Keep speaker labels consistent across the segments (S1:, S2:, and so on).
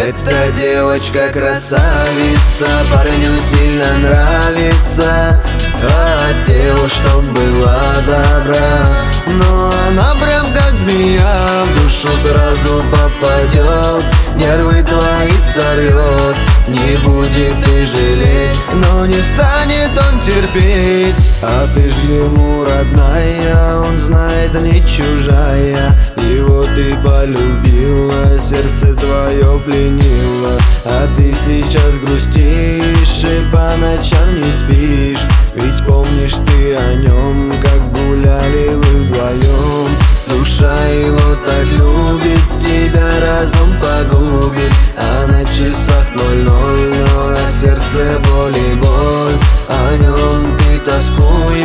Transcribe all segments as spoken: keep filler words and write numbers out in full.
S1: Эта девочка красавица, парню сильно нравится. Хотел, чтоб была добра, но она прям как змея, в душу сразу попадет, нервы твои сорвет. Не будет и жалеть, но не станет он терпеть. А ты ж ему родная, он знает, не чужая. Его ты полюбила, сердце твое пленило. А ты сейчас грустишь и по ночам не спишь. Ведь помнишь ты о нем, как гуляли вы вдвоем. Душа его так любит, тебя разум погубит. А на часах ноль-ноль, но на сердце боль и боль. О нем ты тоскуешь,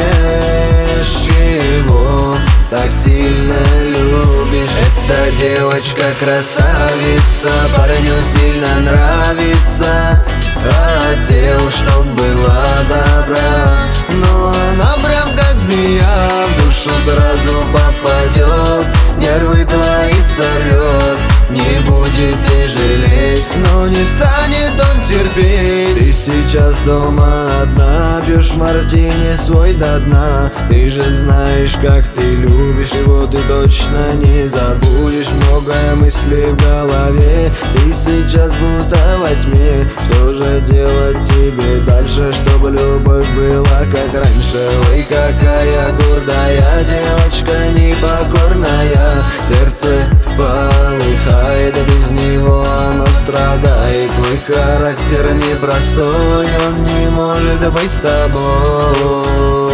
S1: его так сильно любишь. Эта девочка красавица, парню сильно нравится. Хотел, чтоб была добра, но она прям как змея, в душу сразу попадет, нервы твои сорвет. Не будет и жалеть, но не станет он терпеть. Ты сейчас дома одна, пьешь мартини свой до дна. Ты же знаешь, как ты любишь его, ты точно не забудешь. Многое мысли в голове, ты сейчас будто во тьме. Что же делать тебе дальше, чтобы любовь была как раньше? Ой, какая гордая девочка, непокорная. Сердце полыхает, а без него оно страдает. Твой характер непростой, он не может быть с тобой.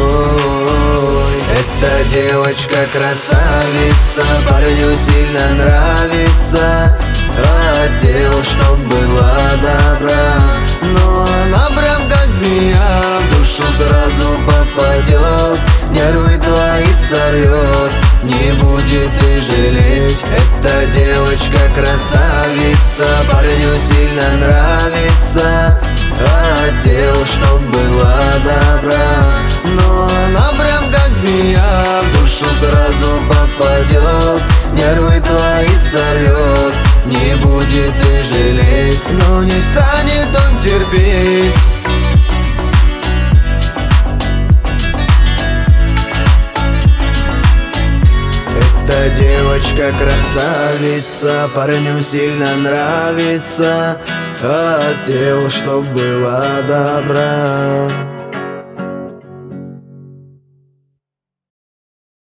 S1: Эта девочка красавица, парню сильно нравится. Хотел, чтоб была добра, но она прям как змея, в душу сразу попадет, нервы твои сорвет. Не будет и жалеть. Эта девочка красавица, парню сильно нравится. Хотел, чтоб была добра, но она прям как змея, в душу сразу попадет, нервы твои сорвет. Не будет и жалеть, но не станет он терпеть. Эта девочка красавица, парню сильно нравится. Хотел, чтоб была добра.